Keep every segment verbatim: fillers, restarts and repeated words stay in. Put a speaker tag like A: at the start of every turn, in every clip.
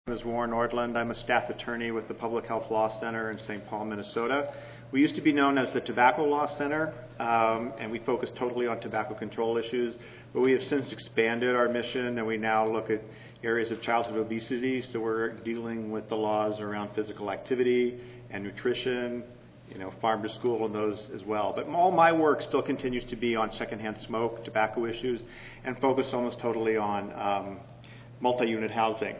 A: My name is Warren Nordland. I'm a staff attorney with the Public Health Law Center in Saint Paul, Minnesota. We used to be known as the Tobacco Law Center, um, and we focus totally on tobacco control issues, but we have since expanded our mission, and we now look at areas of childhood obesity, so we're dealing with the laws around physical activity and nutrition, you know, farm to school and those as well. But all my work still continues to be on secondhand smoke, tobacco issues, and focus almost totally on um, multi-unit housing.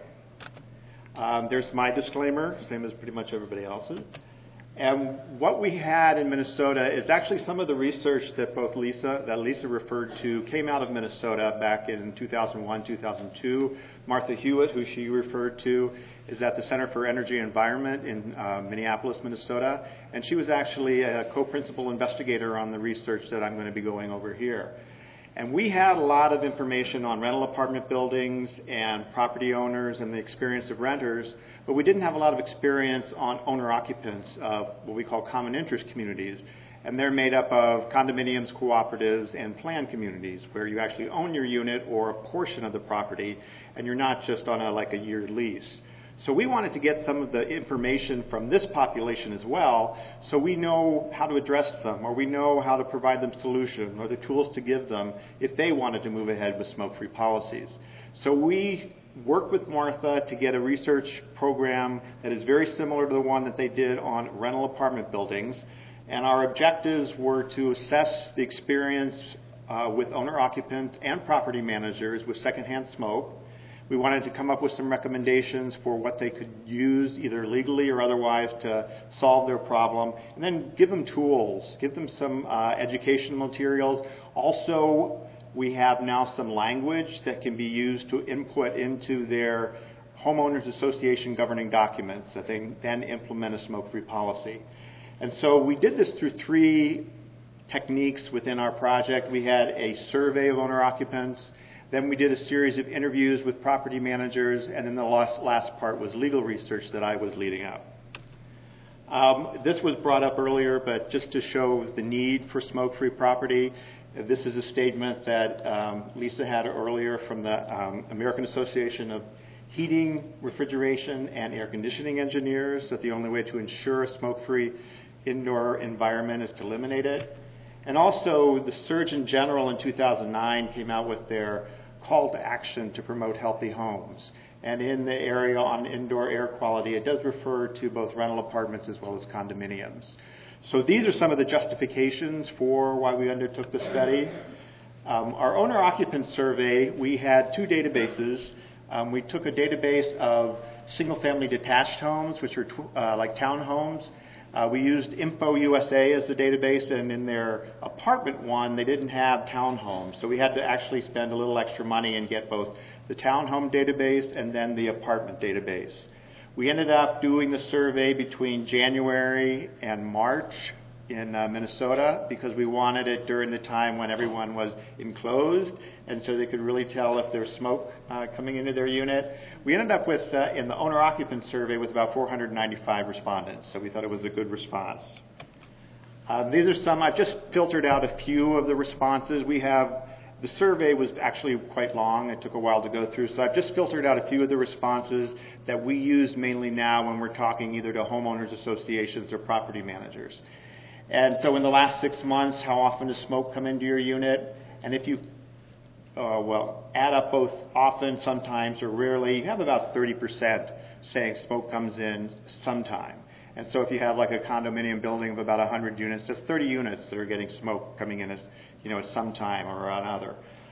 A: Um, there's my disclaimer, same as pretty much everybody else's. And what we had in Minnesota is actually some of the research that both Lisa, that Lisa referred to, came out of Minnesota back in two thousand one, two thousand two. Martha Hewitt, who she referred to, is at the Center for Energy and Environment in uh, Minneapolis, Minnesota. And she was actually a co-principal investigator on the research that I'm going to be going over here. And we had a lot of information on rental apartment buildings and property owners and the experience of renters, but we didn't have a lot of experience on owner-occupants of what we call common interest communities. And they're made up of condominiums, cooperatives, and planned communities, where you actually own your unit or a portion of the property, and you're not just on a, like a year lease. So we wanted to get some of the information from this population as well, so we know how to address them, or we know how to provide them solution, or the tools to give them if they wanted to move ahead with smoke-free policies. So we worked with Martha to get a research program that is very similar to the one that they did on rental apartment buildings, and our objectives were to assess the experience uh, with owner-occupants and property managers with secondhand smoke. We wanted to come up with some recommendations for what they could use, either legally or otherwise, to solve their problem, and then give them tools, give them some uh, educational materials. Also, we have now some language that can be used to input into their homeowners association governing documents that they then implement a smoke-free policy. And so we did this through three techniques within our project. We had a survey of owner-occupants. Then we did a series of interviews with property managers, and then the last, last part was legal research that I was leading up. Um, this was brought up earlier, but just to show the need for smoke-free property, this is a statement that um, Lisa had earlier from the um, American Association of Heating, Refrigeration, and Air Conditioning Engineers, that the only way to ensure a smoke-free indoor environment is to eliminate it. And also, the Surgeon General in two thousand nine came out with their call to action to promote healthy homes. And in the area on indoor air quality, it does refer to both rental apartments as well as condominiums. So these are some of the justifications for why we undertook the study. Um, our owner-occupant survey, we had two databases. Um, we took a database of single-family detached homes, which are tw- uh, like townhomes. Uh, we used Info U S A as the database, and in their apartment one, they didn't have townhomes. So we had to actually spend a little extra money and get both the townhome database and then the apartment database. We ended up doing the survey between January and March in uh, Minnesota because we wanted it during the time when everyone was enclosed, and so they could really tell if there's smoke uh, coming into their unit. We ended up with, uh, in the owner-occupant survey, with about four hundred ninety-five respondents, so we thought it was a good response. Uh, these are some, I've just filtered out a few of the responses. We have, the survey was actually quite long, it took a while to go through, so I've just filtered out a few of the responses that we use mainly now when we're talking either to homeowners associations or property managers. And so in the last six months, how often does smoke come into your unit? And if you, uh, well, add up both often, sometimes, or rarely, you have about thirty percent saying smoke comes in sometime. And so if you have like a condominium building of about one hundred units, there's thirty units that are getting smoke coming in at, you know, at some time or another.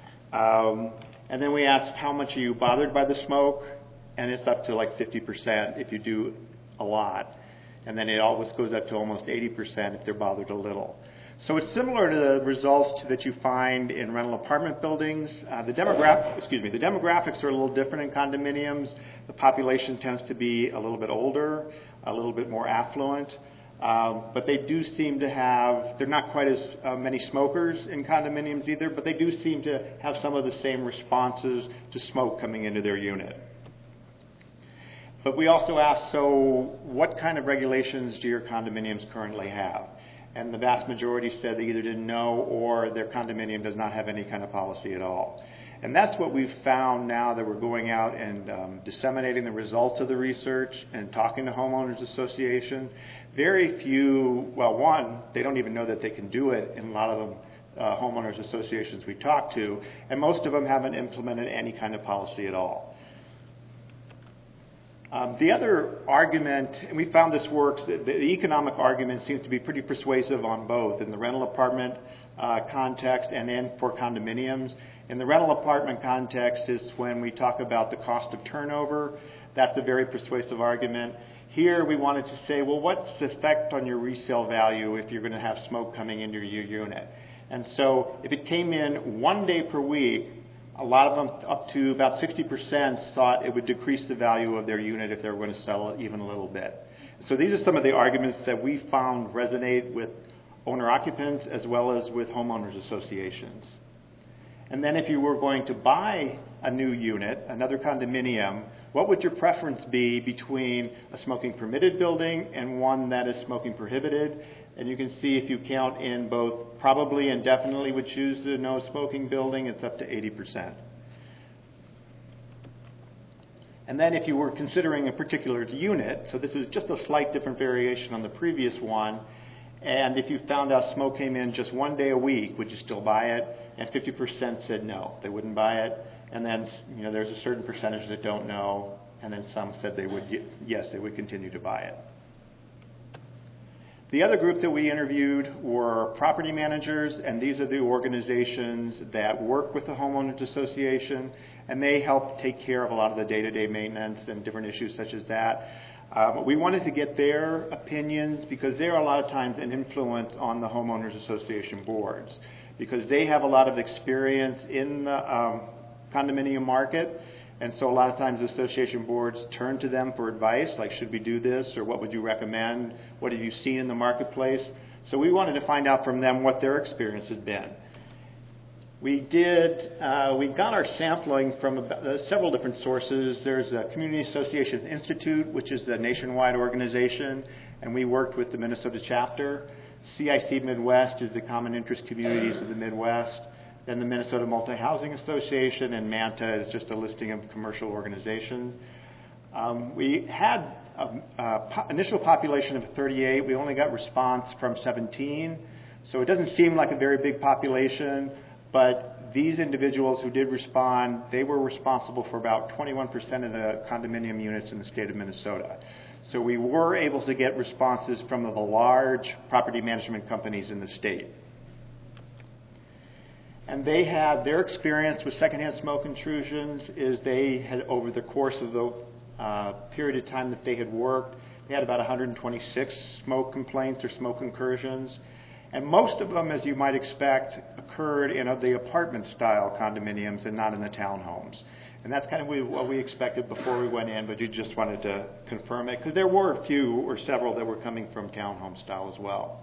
A: Um, and then we asked, how much are you bothered by the smoke? And it's up to like fifty percent if you do a lot. And then it always goes up to almost eighty percent if they're bothered a little. So it's similar to the results that you find in rental apartment buildings. Uh, the demographic, excuse me, the demographics are a little different in condominiums. The population tends to be a little bit older, a little bit more affluent, um, but they do seem to have, they're not quite as uh, many smokers in condominiums either, but they do seem to have some of the same responses to smoke coming into their unit. But we also asked, so what kind of regulations do your condominiums currently have? And the vast majority said they either didn't know or their condominium does not have any kind of policy at all. And that's what we've found now that we're going out and um, disseminating the results of the research and talking to homeowners associations. Very few, well, one, they don't even know that they can do it in a lot of them. Uh, homeowners associations we talk to, and most of them haven't implemented any kind of policy at all. Um, the other argument, and we found this works, the, the economic argument seems to be pretty persuasive on both, in the rental apartment uh, context and in for condominiums. In the rental apartment context is when we talk about the cost of turnover. That's a very persuasive argument. Here we wanted to say, well, what's the effect on your resale value if you're going to have smoke coming into your unit? And so if it came in one day per week, a lot of them, up to about sixty percent, thought it would decrease the value of their unit if they were going to sell it even a little bit. So these are some of the arguments that we found resonate with owner-occupants as well as with homeowners associations. And then if you were going to buy a new unit, another condominium, what would your preference be between a smoking permitted building and one that is smoking prohibited? And you can see if you count in both probably and definitely would choose the no smoking building, it's up to eighty percent. And then if you were considering a particular unit, so this is just a slight different variation on the previous one, and if you found out smoke came in just one day a week, would you still buy it? And fifty percent said no, they wouldn't buy it. And then, you know, there's a certain percentage that don't know, and then some said they would, yes, they would continue to buy it. The other group that we interviewed were property managers, and these are the organizations that work with the homeowners association, and they help take care of a lot of the day-to-day maintenance and different issues such as that. Uh, we wanted to get their opinions because they're a lot of times an influence on the homeowners association boards, because they have a lot of experience in the um, condominium market. And so a lot of times association boards turn to them for advice, like should we do this, or what would you recommend? What have you seen in the marketplace? So we wanted to find out from them what their experience had been. We did, uh, we got our sampling from about, uh, several different sources. There's a Community Association Institute, which is a nationwide organization, and we worked with the Minnesota chapter. C I C Midwest is the Common Interest Communities of the Midwest. Then the Minnesota Multi-Housing Association, and MANTA is just a listing of commercial organizations. Um, we had an po- initial population of thirty-eight. We only got response from seventeen. So it doesn't seem like a very big population, but these individuals who did respond, they were responsible for about twenty-one percent of the condominium units in the state of Minnesota. So we were able to get responses from the large property management companies in the state. And they had, their experience with secondhand smoke intrusions is they had, over the course of the uh, period of time that they had worked, they had about one hundred twenty-six smoke complaints or smoke incursions. And most of them, as you might expect, occurred in the apartment-style condominiums and not in the townhomes. And that's kind of what we expected before we went in, but you just wanted to confirm it, because there were a few or several that were coming from townhome style as well.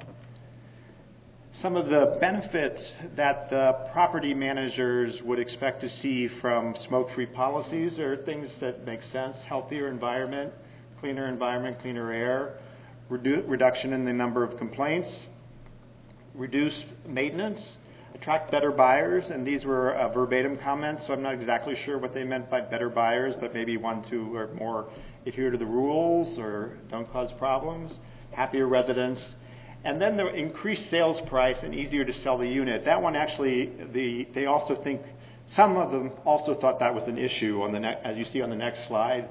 A: Some of the benefits that the property managers would expect to see from smoke-free policies are things that make sense: healthier environment, cleaner environment, cleaner air, redu- reduction in the number of complaints, reduced maintenance, attract better buyers, and these were uh, verbatim comments, so I'm not exactly sure what they meant by better buyers, but maybe ones who are more adhere to the rules or don't cause problems, happier residents. And then the increased sales price and easier to sell the unit. That one actually, the, they also think, some of them also thought that was an issue, on the ne- as you see on the next slide.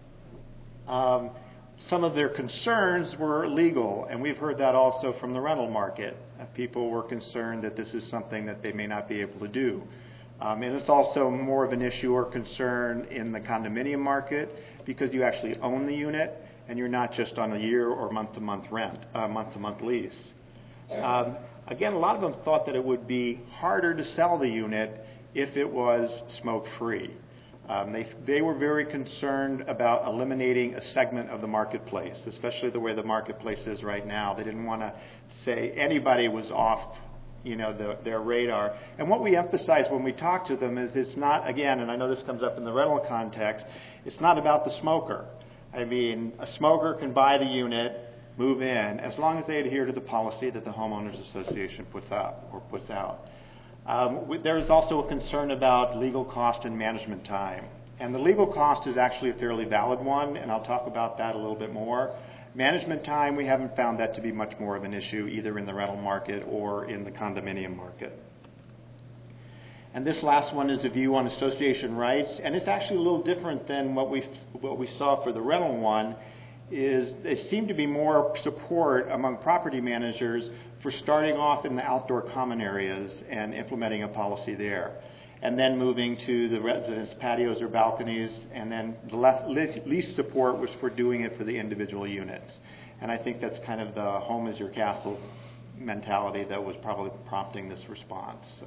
A: Um, some of their concerns were legal, and we've heard that also from the rental market. Uh, people were concerned that this is something that they may not be able to do. Um, and it's also more of an issue or concern in the condominium market because you actually own the unit, and you're not just on a year or month-to-month rent, uh, month-to-month lease. Um, again, a lot of them thought that it would be harder to sell the unit if it was smoke-free. Um, they, they were very concerned about eliminating a segment of the marketplace, especially the way the marketplace is right now. They didn't want to say anybody was off, you know, the, their radar. And what we emphasize when we talk to them is it's not, again, and I know this comes up in the rental context, it's not about the smoker. I mean, a smoker can buy the unit, move in, as long as they adhere to the policy that the homeowners association puts up or puts out. Um, w- there is also a concern about legal cost and management time. And the legal cost is actually a fairly valid one, and I'll talk about that a little bit more. Management time, we haven't found that to be much more of an issue either in the rental market or in the condominium market. And this last one is a view on association rights, and it's actually a little different than what we what we saw for the rental one. Is there seem to be more support among property managers for starting off in the outdoor common areas and implementing a policy there, and then moving to the residence patios or balconies, and then the less, least support was for doing it for the individual units. And I think that's kind of the home is your castle mentality that was probably prompting this response. So.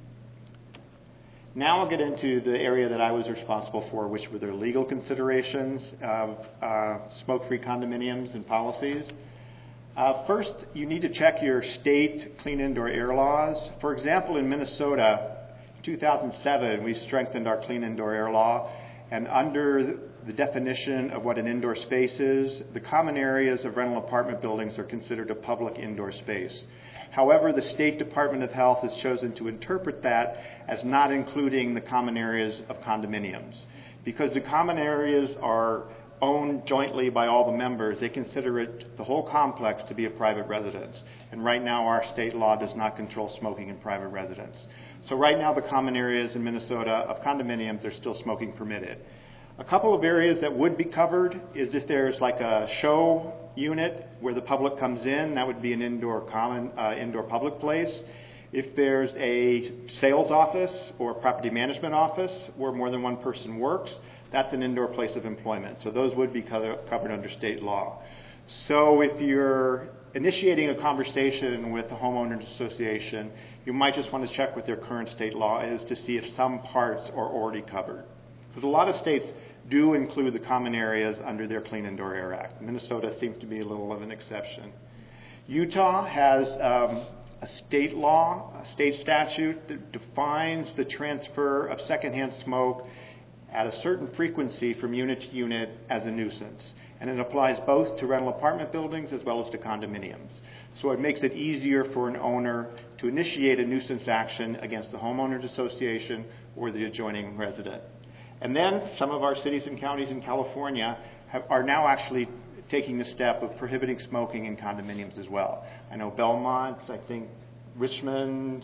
A: Now I'll get into the area that I was responsible for, which were the legal considerations of uh, smoke-free condominiums and policies. Uh, first, you need to check your state clean indoor air laws. For example, in Minnesota, in two thousand seven, we strengthened our clean indoor air law, and under the definition of what an indoor space is, the common areas of rental apartment buildings are considered a public indoor space. However, the State Department of Health has chosen to interpret that as not including the common areas of condominiums. Because the common areas are owned jointly by all the members, they consider it, the whole complex, to be a private residence. And right now our state law does not control smoking in private residence. So right now the common areas in Minnesota of condominiums are still smoking permitted. A couple of areas that would be covered is if there's like a show unit where the public comes in, that would be an indoor common, uh, indoor public place. If there's a sales office or property management office where more than one person works, that's an indoor place of employment. So those would be co- covered under state law. So if you're initiating a conversation with the homeowners association, you might just want to check what their current state law is to see if some parts are already covered. Because a lot of states do include the common areas under their Clean Indoor Air Act. Minnesota seems to be a little of an exception. Utah has um, a state law, a state statute that defines the transfer of secondhand smoke at a certain frequency from unit to unit as a nuisance. And it applies both to rental apartment buildings as well as to condominiums. So it makes it easier for an owner to initiate a nuisance action against the homeowners association or the adjoining resident. And then some of our cities and counties in California have, are now actually taking the step of prohibiting smoking in condominiums as well. I know Belmont, I think Richmond,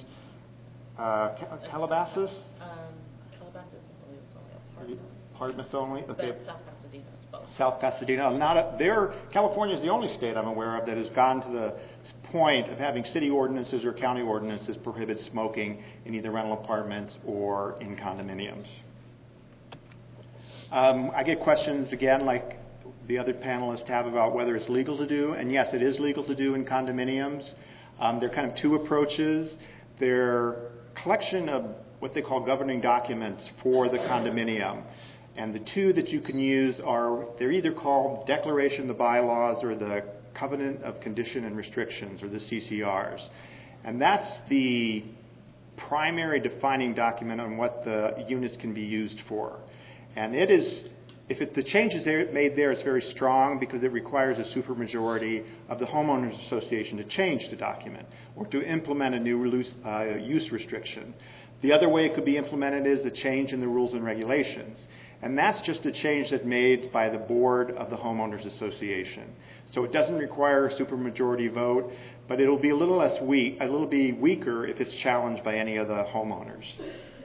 A: uh, Calabasas?
B: Um, Calabasas, I believe it's only apartment.
A: Apartments only? Okay.
B: But South Pasadena is both.
A: South Pasadena. Not a, there, California is the only state I'm aware of that has gone to the point of having city ordinances or county ordinances prohibit smoking in either rental apartments or in condominiums. Um, I get questions, again, like the other panelists have, about whether it's legal to do. And yes, it is legal to do in condominiums. Um, there are kind of two approaches. They're a collection of what they call governing documents for the condominium. And the two that you can use are, they're either called Declaration of the Bylaws or the Covenant of Condition and Restrictions, or the C C Rs. And that's the primary defining document on what the units can be used for. And it is, if it, the changes there, made there is very strong because it requires a supermajority of the homeowners association to change the document or to implement a new uh, use restriction. The other way it could be implemented is a change in the rules and regulations. And that's just a change that's made by the board of the homeowners association. So it doesn't require a supermajority vote, but it'll be a little less weak, a little be weaker if it's challenged by any of the homeowners.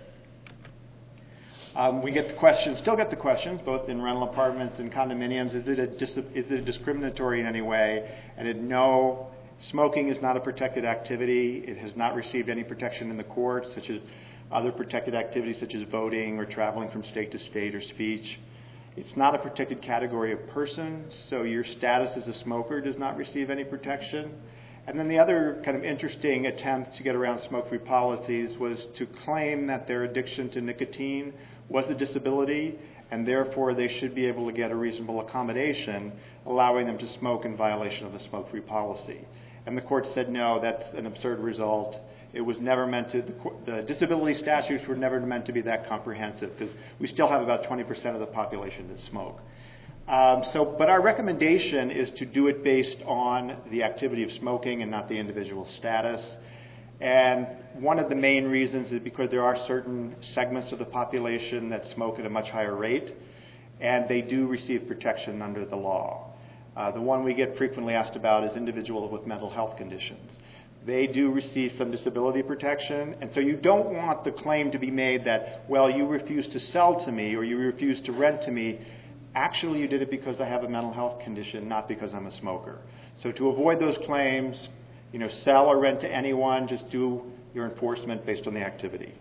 A: Um, we get the questions, still get the questions, both in rental apartments and condominiums. Is it, a dis- is it discriminatory in any way? And it, no, smoking is not a protected activity. It has not received any protection in the courts, such as other protected activities such as voting or traveling from state to state or speech. It's not a protected category of person, so your status as a smoker does not receive any protection. And then the other kind of interesting attempt to get around smoke-free policies was to claim that their addiction to nicotine was a disability, and therefore they should be able to get a reasonable accommodation, allowing them to smoke in violation of the smoke-free policy. And the court said, no, that's an absurd result. It was never meant to, the, the disability statutes were never meant to be that comprehensive, because we still have about twenty percent of the population that smoke. Um, so, but our recommendation is to do it based on the activity of smoking and not the individual status. And one of the main reasons is because there are certain segments of the population that smoke at a much higher rate, and they do receive protection under the law. Uh, the one we get frequently asked about is individuals with mental health conditions. They do receive some disability protection, and so you don't want the claim to be made that, well, you refused to sell to me or you refused to rent to me. Actually, you did it because I have a mental health condition, not because I'm a smoker. So to avoid those claims, you know, sell or rent to anyone, just do your enforcement based on the activity.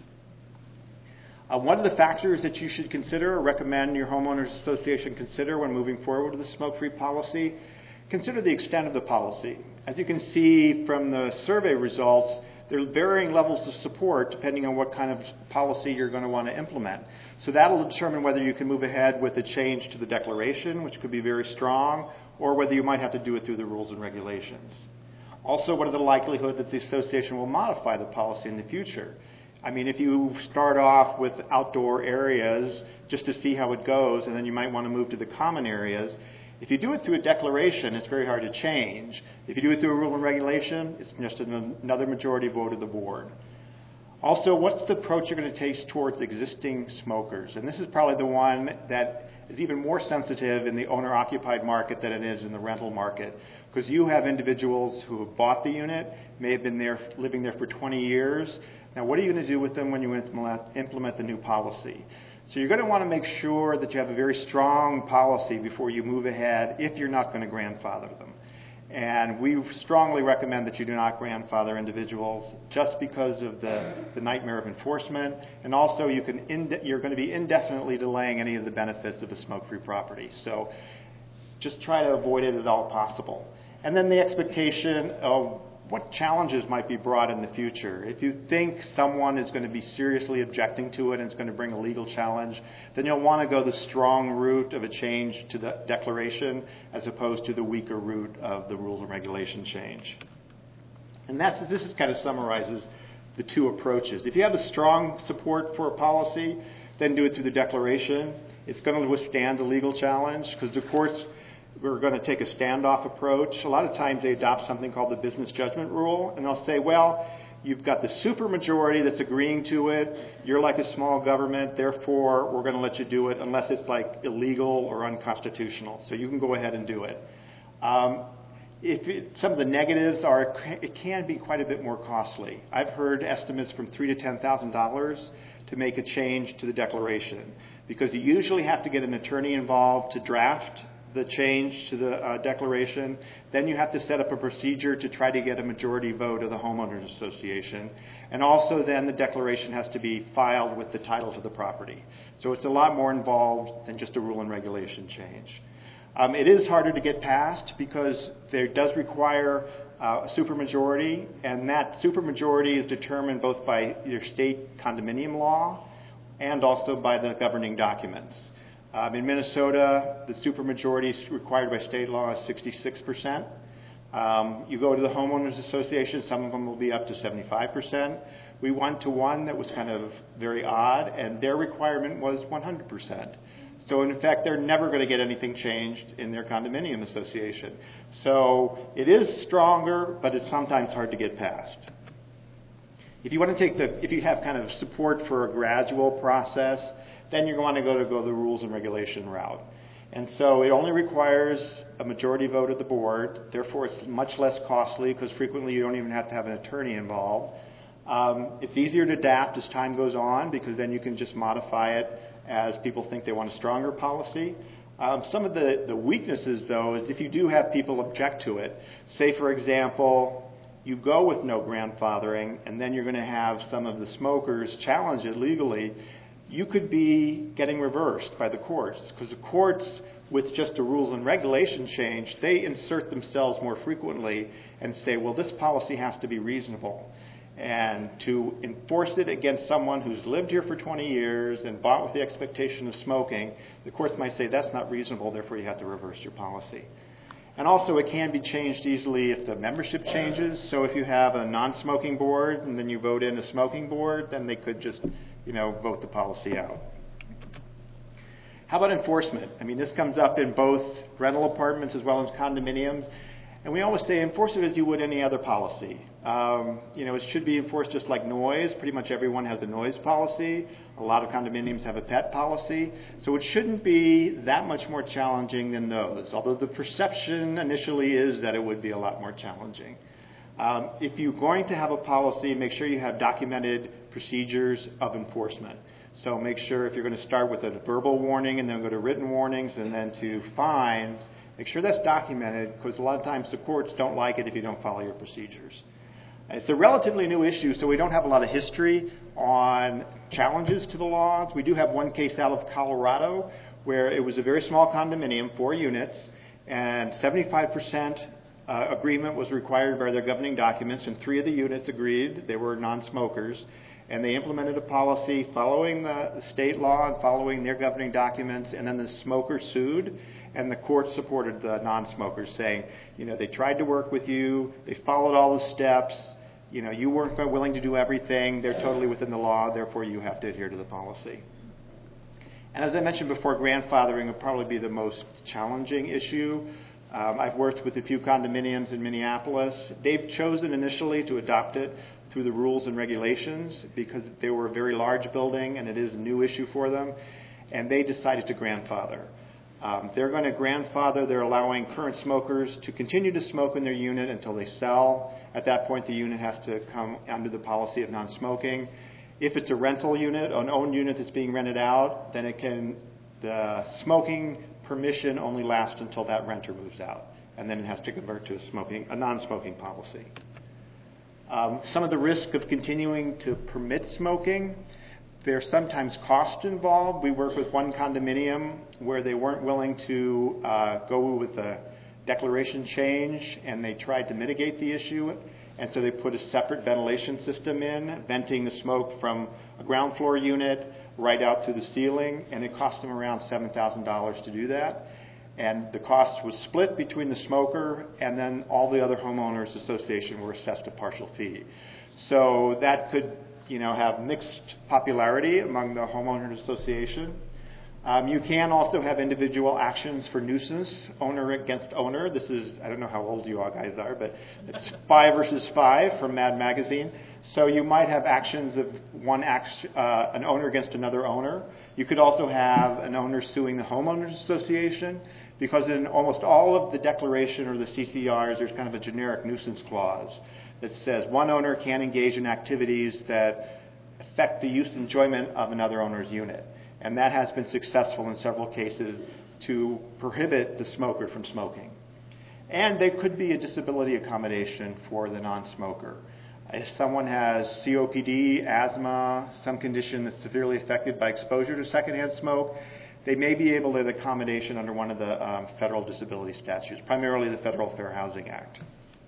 A: Uh, one of the factors that you should consider or recommend your homeowners association consider when moving forward with the smoke-free policy, consider the extent of the policy. As you can see from the survey results, there are varying levels of support depending on what kind of policy you're going to want to implement. So that'll determine whether you can move ahead with a change to the declaration, which could be very strong, or whether you might have to do it through the rules and regulations. Also, what are the likelihood that the association will modify the policy in the future? I mean, if you start off with outdoor areas just to see how it goes, and then you might want to move to the common areas, if you do it through a declaration, it's very hard to change. If you do it through a rule and regulation, it's just another majority vote of the board. Also, what's the approach you're going to take towards existing smokers? And this is probably the one that is even more sensitive in the owner-occupied market than it is in the rental market, because you have individuals who have bought the unit, may have been there living there for twenty years. Now, what are you going to do with them when you implement, implement the new policy? So you're going to want to make sure that you have a very strong policy before you move ahead if you're not going to grandfather them. And we strongly recommend that you do not grandfather individuals just because of the, the nightmare of enforcement, and also you can inde- you're going to be indefinitely delaying any of the benefits of a smoke-free property. So just try to avoid it as all possible. And then the expectation of what challenges might be brought in the future. If you think someone is going to be seriously objecting to it and it's going to bring a legal challenge, then you'll want to go the strong route of a change to the declaration as opposed to the weaker route of the rules and regulation change. And that's, this is kind of summarizes the two approaches. If you have a strong support for a policy, then do it through the declaration. It's going to withstand a legal challenge because the courts we're going to take a standoff approach. A lot of times they adopt something called the business judgment rule, and they'll say, well, you've got the supermajority that's agreeing to it. You're like a small government, therefore we're going to let you do it unless it's like illegal or unconstitutional. So you can go ahead and do it. Um, if it, some of the negatives are it can be quite a bit more costly. I've heard estimates from three to ten thousand dollars to make a change to the declaration, because you usually have to get an attorney involved to draft the change to the uh, declaration. Then you have to set up a procedure to try to get a majority vote of the homeowners association. And also then the declaration has to be filed with the title to the property. So it's a lot more involved than just a rule and regulation change. Um, it is harder to get passed because there does require uh, a supermajority, and that supermajority is determined both by your state condominium law and also by the governing documents. Um, in Minnesota, the supermajority required by state law is sixty-six percent. Um, you go to the homeowners association, some of them will be up to seventy-five percent. We went to one that was kind of very odd, and their requirement was one hundred percent. So in fact, they're never going to get anything changed in their condominium association. So it is stronger, but it's sometimes hard to get passed. If you want to take the, if you have kind of support for a gradual process, then you're going to go to go the rules and regulation route. And so it only requires a majority vote of the board. Therefore, it's much less costly because frequently you don't even have to have an attorney involved. Um, it's easier to adapt as time goes on because then you can just modify it as people think they want a stronger policy. Um, some of the, the weaknesses, though, is if you do have people object to it. Say, for example, you go with no grandfathering, and then you're going to have some of the smokers challenge it legally. You could be getting reversed by the courts, because the courts, with just a rules and regulation change, they insert themselves more frequently and say, well, this policy has to be reasonable. And to enforce it against someone who's lived here for twenty years and bought with the expectation of smoking, the courts might say that's not reasonable, therefore you have to reverse your policy. And also it can be changed easily if the membership changes. So if you have a non-smoking board and then you vote in a smoking board, then they could just, you know, vote the policy out. How about enforcement? I mean, this comes up in both rental apartments as well as condominiums. And we always say enforce it as you would any other policy. Um, you know, it should be enforced just like noise. Pretty much everyone has a noise policy. A lot of condominiums have a pet policy. So it shouldn't be that much more challenging than those, although the perception initially is that it would be a lot more challenging. Um, if you're going to have a policy, make sure you have documented procedures of enforcement. So make sure if you're going to start with a verbal warning and then go to written warnings and then to fines, make sure that's documented, because a lot of times the courts don't like it if you don't follow your procedures. It's a relatively new issue, so we don't have a lot of history on challenges to the laws. We do have one case out of Colorado where it was a very small condominium, four units, and seventy-five percent uh, agreement was required by their governing documents, and three of the units agreed. They were non-smokers, and they implemented a policy following the state law and following their governing documents, and then the smoker sued, and the court supported the non-smokers, saying, you know, they tried to work with you, they followed all the steps, you know, you weren't willing to do everything, they're totally within the law, therefore you have to adhere to the policy. And as I mentioned before, grandfathering would probably be the most challenging issue. Um, I've worked with a few condominiums in Minneapolis. They've chosen initially to adopt it through the rules and regulations because they were a very large building and it is a new issue for them, and they decided to grandfather. Um, they're going to grandfather. They're allowing current smokers to continue to smoke in their unit until they sell. At that point, the unit has to come under the policy of non-smoking. If it's a rental unit, an owned unit that's being rented out, then it can, the smoking permission only lasts until that renter moves out, and then it has to convert to a smoking, a non-smoking policy. Um, some of the risk of continuing to permit smoking. There's sometimes cost involved. We work with one condominium where they weren't willing to uh, go with a declaration change, and they tried to mitigate the issue, and so they put a separate ventilation system in, venting the smoke from a ground floor unit right out to the ceiling, and it cost them around seven thousand dollars to do that. And the cost was split between the smoker, and then all the other homeowners association were assessed a partial fee. So that could, you know, have mixed popularity among the homeowners association. Um, you can also have individual actions for nuisance, owner against owner. This is, I don't know how old you all guys are, but it's five versus five from Mad Magazine. So you might have actions of one act, uh, an owner against another owner. You could also have an owner suing the homeowners association, because in almost all of the declaration or the C C Rs, there's kind of a generic nuisance clause that says one owner can engage in activities that affect the use and enjoyment of another owner's unit. And that has been successful in several cases to prohibit the smoker from smoking. And there could be a disability accommodation for the non-smoker. If someone has C O P D, asthma, some condition that's severely affected by exposure to secondhand smoke, they may be able to get accommodation under one of the um, federal disability statutes, primarily the Federal Fair Housing Act.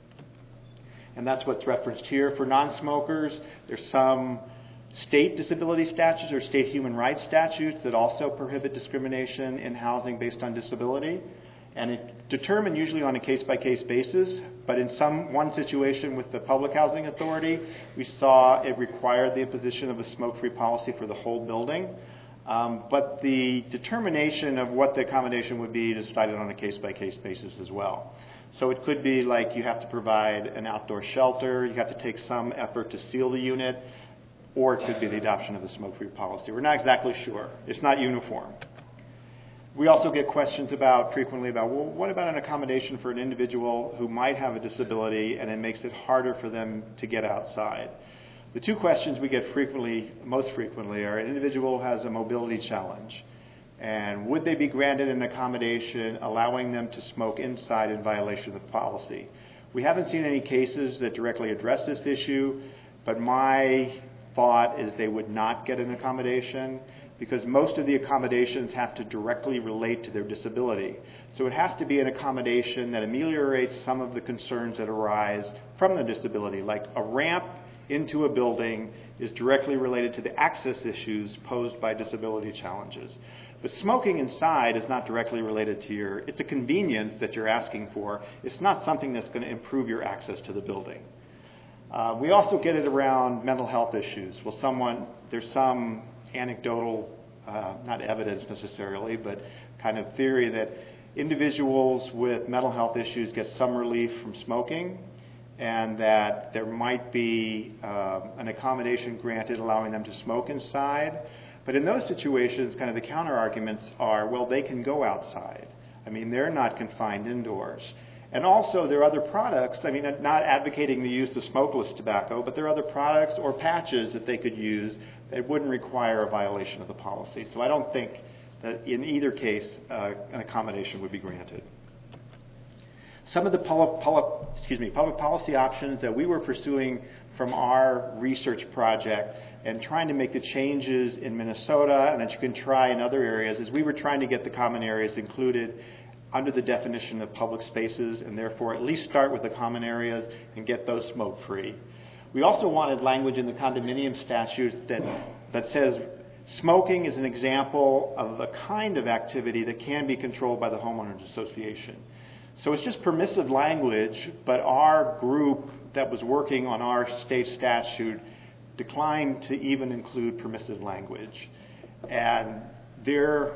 A: And that's what's referenced here. For non-smokers, there's some state disability statutes or state human rights statutes that also prohibit discrimination in housing based on disability. And it's determined usually on a case-by-case basis, but in some one situation with the Public Housing Authority, we saw it required the imposition of a smoke-free policy for the whole building. Um, but the determination of what the accommodation would be is decided on a case-by-case basis as well. So it could be like you have to provide an outdoor shelter, you have to take some effort to seal the unit, or it could be the adoption of the smoke-free policy. We're not exactly sure. It's not uniform. We also get questions about frequently about, well, what about an accommodation for an individual who might have a disability and it makes it harder for them to get outside? The two questions we get frequently, most frequently, are an individual who has a mobility challenge, and would they be granted an accommodation allowing them to smoke inside in violation of the policy? We haven't seen any cases that directly address this issue, but my thought is they would not get an accommodation because most of the accommodations have to directly relate to their disability. So it has to be an accommodation that ameliorates some of the concerns that arise from the disability, like a ramp into a building is directly related to the access issues posed by disability challenges. But smoking inside is not directly related to your, it's a convenience that you're asking for. It's not something that's going to improve your access to the building. Uh, we also get it around mental health issues. Well, someone, there's some anecdotal, uh, not evidence necessarily, but kind of theory that individuals with mental health issues get some relief from smoking, and that there might be uh, an accommodation granted allowing them to smoke inside. But in those situations, kind of the counter arguments are, well, they can go outside. I mean, they're not confined indoors. And also, there are other products, I mean, not advocating the use of smokeless tobacco, but there are other products or patches that they could use that wouldn't require a violation of the policy. So I don't think that in either case, uh, an accommodation would be granted. Some of the poli- poli- excuse me, public policy options that we were pursuing from our research project and trying to make the changes in Minnesota and that you can try in other areas is we were trying to get the common areas included under the definition of public spaces, and therefore at least start with the common areas and get those smoke-free. We also wanted language in the condominium statute that, that says smoking is an example of a kind of activity that can be controlled by the homeowners association. So it's just permissive language, but our group that was working on our state statute declined to even include permissive language. And their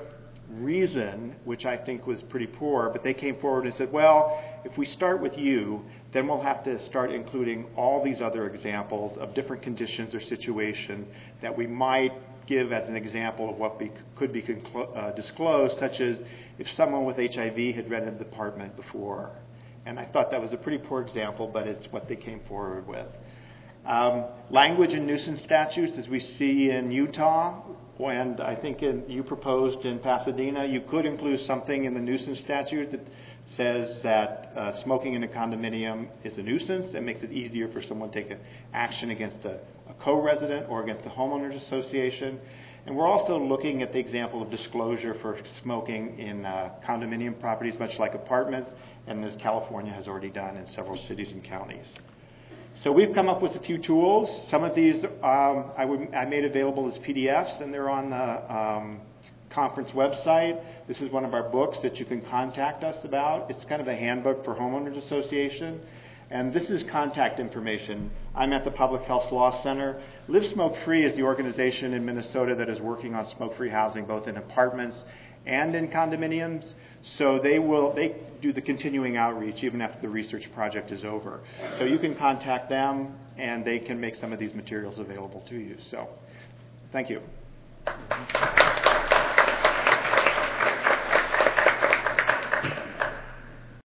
A: reason, which I think was pretty poor, but they came forward and said, well, if we start with you, then we'll have to start including all these other examples of different conditions or situations that we might give as an example of what be, could be conclo- uh, disclosed, such as if someone with H I V had rented the apartment before. And I thought that was a pretty poor example, but it's what they came forward with. Um, language in nuisance statutes, as we see in Utah, and I think in, you proposed in Pasadena, you could include something in the nuisance statute that says that uh, smoking in a condominium is a nuisance. It makes it easier for someone to take an action against a, a co-resident or against a homeowners association. And we're also looking at the example of disclosure for smoking in uh, condominium properties, much like apartments, and as California has already done in several cities and counties. So we've come up with a few tools. Some of these um, I, would, I made available as P D Fs, and they're on the um, conference website. This is one of our books that you can contact us about. It's kind of a handbook for homeowners association. And this is contact information. I'm at the Public Health Law Center. Live Smoke Free is the organization in Minnesota that is working on smoke-free housing, both in apartments and in condominiums. So they will they do the continuing outreach even after the research project is over. So you can contact them, and they can make some of these materials available to you. So thank you.